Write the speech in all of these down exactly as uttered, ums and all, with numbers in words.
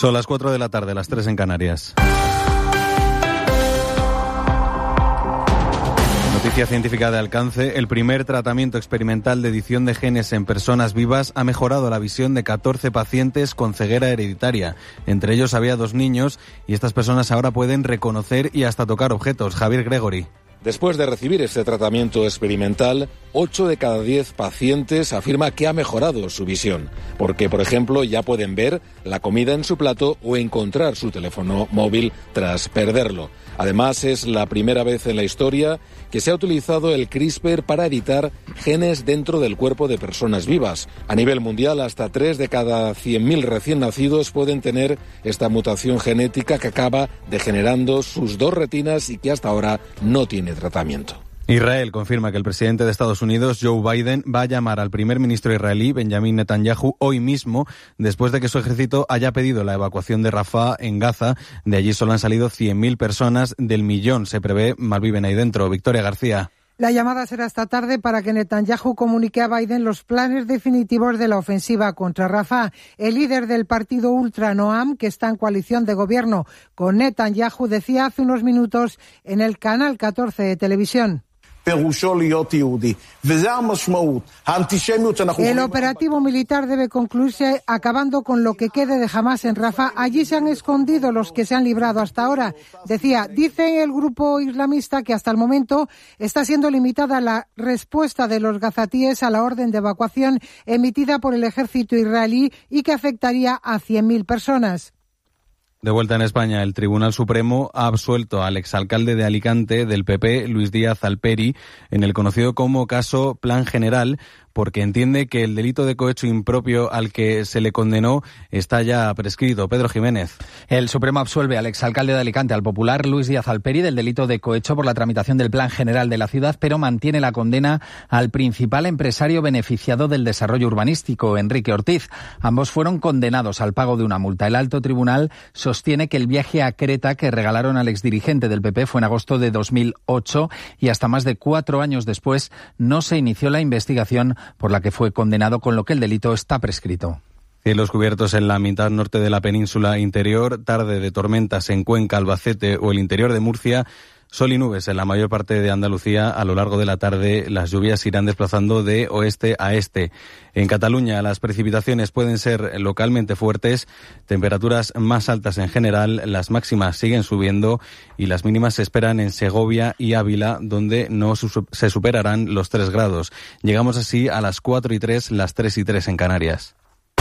Son las cuatro de la tarde, las tres en Canarias. Noticia científica de alcance. El primer tratamiento experimental de edición de genes en personas vivas ha mejorado la visión de catorce pacientes con ceguera hereditaria. Entre ellos había dos niños y estas personas ahora pueden reconocer y hasta tocar objetos. Javier Gregory. Después de recibir este tratamiento experimental, ocho de cada diez pacientes afirma que ha mejorado su visión, porque, por ejemplo, ya pueden ver la comida en su plato o encontrar su teléfono móvil tras perderlo. Además, es la primera vez en la historia que se ha utilizado el CRISPR para editar genes dentro del cuerpo de personas vivas. A nivel mundial, hasta tres de cada cien mil recién nacidos pueden tener esta mutación genética que acaba degenerando sus dos retinas y que hasta ahora no tiene tratamiento. Israel confirma que el presidente de Estados Unidos, Joe Biden, va a llamar al primer ministro israelí, Benjamin Netanyahu, hoy mismo, después de que su ejército haya pedido la evacuación de Rafah, en Gaza. De allí solo han salido cien mil personas, del millón se prevé malviven ahí dentro. Victoria García. La llamada será esta tarde para que Netanyahu comunique a Biden los planes definitivos de la ofensiva contra Rafah. El líder del partido ultra Noam, que está en coalición de gobierno con Netanyahu, decía hace unos minutos en el canal catorce de televisión. El operativo militar debe concluirse acabando con lo que quede de Hamás en Rafah. Allí se han escondido los que se han librado hasta ahora. Decía, dice el grupo islamista que hasta el momento está siendo limitada la respuesta de los gazatíes a la orden de evacuación emitida por el ejército israelí y que afectaría a cien mil personas. De vuelta en España, el Tribunal Supremo ha absuelto al exalcalde de Alicante del P P, Luis Díaz Alperi, en el conocido como caso Plan General, porque entiende que el delito de cohecho impropio al que se le condenó está ya prescrito. Pedro Jiménez. El Supremo absuelve al exalcalde de Alicante, al popular Luis Díaz Alperi, del delito de cohecho por la tramitación del Plan General de la ciudad, pero mantiene la condena al principal empresario beneficiado del desarrollo urbanístico, Enrique Ortiz. Ambos fueron condenados al pago de una multa. El alto tribunal sostiene que el viaje a Creta que regalaron al exdirigente del P P fue en agosto de dos mil ocho y hasta más de cuatro años después no se inició la investigación por la que fue condenado, con lo que el delito está prescrito. Cielos cubiertos en la mitad norte de la península interior, tarde de tormentas en Cuenca, Albacete o el interior de Murcia, sol y nubes en la mayor parte de Andalucía. A lo largo de la tarde las lluvias irán desplazando de oeste a este. En Cataluña las precipitaciones pueden ser localmente fuertes, temperaturas más altas en general, las máximas siguen subiendo y las mínimas se esperan en Segovia y Ávila, donde no se superarán los tres grados. Llegamos así a las cuatro y tres, las tres y tres en Canarias.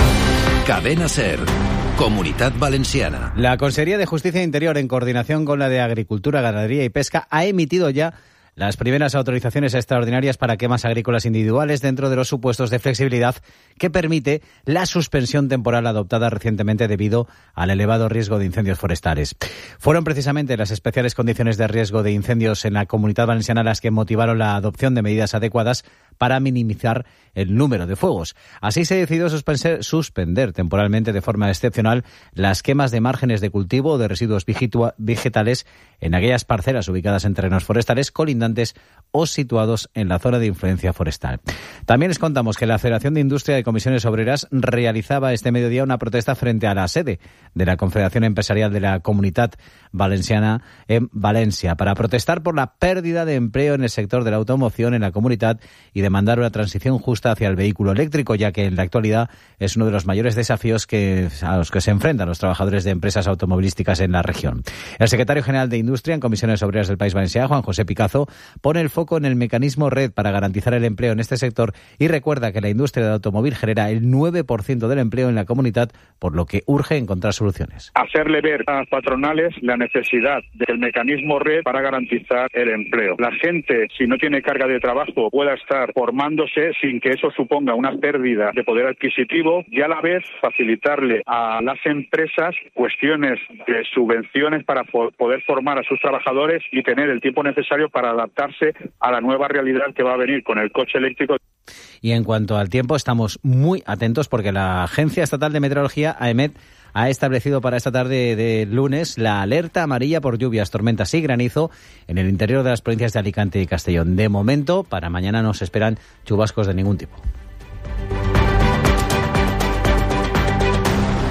Cadena SER. Comunitat Valenciana. La Consejería de Justicia e Interior, en coordinación con la de Agricultura, Ganadería y Pesca, ha emitido ya las primeras autorizaciones extraordinarias para quemas agrícolas individuales dentro de los supuestos de flexibilidad que permite la suspensión temporal adoptada recientemente debido al elevado riesgo de incendios forestales. Fueron precisamente las especiales condiciones de riesgo de incendios en la Comunidad Valenciana las que motivaron la adopción de medidas adecuadas para minimizar el número de fuegos. Así se decidió suspender, suspender temporalmente de forma excepcional las quemas de márgenes de cultivo o de residuos vegetales en aquellas parcelas ubicadas en terrenos forestales colindantes o situados en la zona de influencia forestal. También les contamos que la Federación de Industria de Comisiones Obreras realizaba este mediodía una protesta frente a la sede de la Confederación Empresarial de la Comunitat Valenciana en Valencia para protestar por la pérdida de empleo en el sector de la automoción en la comunidad y demandar una transición justa hacia el vehículo eléctrico, ya que en la actualidad es uno de los mayores desafíos que, a los que se enfrentan los trabajadores de empresas automovilísticas en la región. El secretario general de Industria en Comisiones Obreras del País Valenciano, Juan José Picazo, pone el foco en el mecanismo RED para garantizar el empleo en este sector y recuerda que la industria del automóvil genera el nueve por ciento del empleo en la comunidad, por lo que urge encontrar soluciones. Hacerle ver a las patronales la necesidad del mecanismo RED para garantizar el empleo. La gente, si no tiene carga de trabajo, pueda estar formándose sin que eso suponga una pérdida de poder adquisitivo y a la vez facilitarle a las empresas cuestiones de subvenciones para poder formar a sus trabajadores y tener el tiempo necesario para adaptarse a la nueva realidad que va a venir con el coche eléctrico. Y en cuanto al tiempo, estamos muy atentos porque la Agencia Estatal de Meteorología, AEMET, ha establecido para esta tarde de lunes la alerta amarilla por lluvias, tormentas y granizo en el interior de las provincias de Alicante y Castellón. De momento, para mañana no se esperan chubascos de ningún tipo.